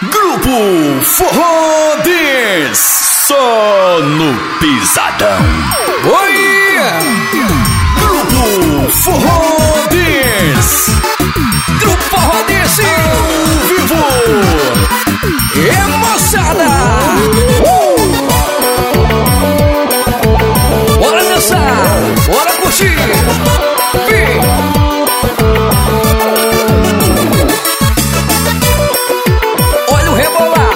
Grupo Forró Dance, só no Pisadão. Oi! Grupo Forró Dance, Grupo Forró Dance ao vivo. E moçada, bora dançar, bora curtir. Olha o rebolar.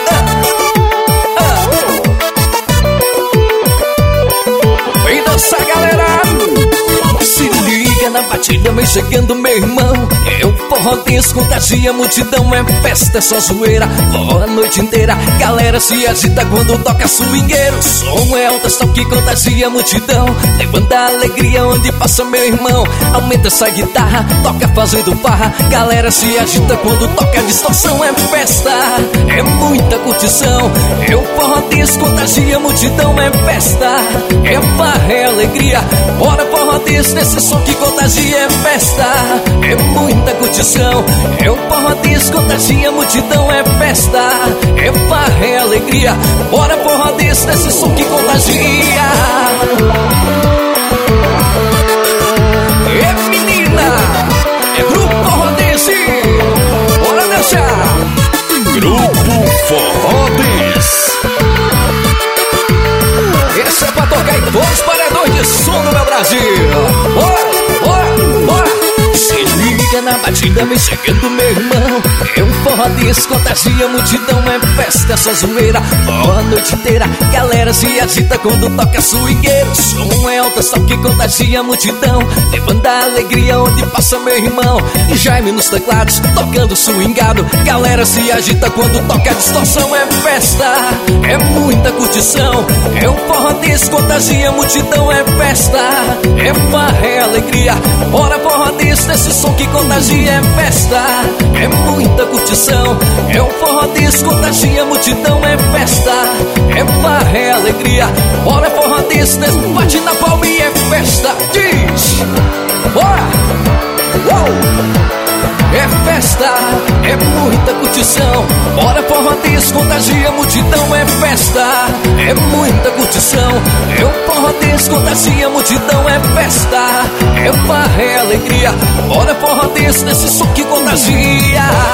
Vem dançar, galera. Se liga na batida, vem chegando, meu irmão. É o forró dance, contagia a multidão. É festa, é só zoeira, forró a noite inteira. Galera se agita quando toca swingueiro. Som é alto, só que contagia a multidão. Levanta a alegria onde passa, meu irmão. Aumenta essa guitarra, toca fazendo farra. Galera se agita quando toca a distorção. É festa, é muita curtição. É o forró dance, contagia a multidão. É festa, é farra, é alegria. Bora forró dance, nesse som que contagia. É festa, é muita curtição. É o forró dance, contagia a multidão. É festa, é farra, é alegria. Bora forró dance, nesse som que contagia. É menina, é Grupo Forró Dance. Bora dançar. Grupo Forró Dance. Esse é pra tocar em todos os paredões de som do meu Brasil. Bora, bora, bora. Se liga na batida, vem chegando, meu irmão. É um forró desse, contagia a multidão. É festa, é só zoeira, forró a noite inteira. Galera se agita quando toca swingueiro. Som é alto, só que contagia a multidão. Levanta a alegria onde passa, meu irmão. E Jaime nos teclados, tocando swingado. Galera se agita quando toca a distorção. É festa, é muita curtição. É um forró desse, contagia a multidão. É festa, é farra, é alegria. Bora forró desse, nesse som que contagia. É festa, é muita curtição. É um forró desse, contagia a multidão. É festa, é farra, é alegria. Bora forró desse, nesse bate na palminha. É festa, diz. Bora, uou. É festa, é muita curtição. Bora forró dance, contagia a multidão. É festa, é muita curtição. É o forró dance, contagia a multidão. É festa, é farra, é alegria. Bora forró dance, nesse som que contagia.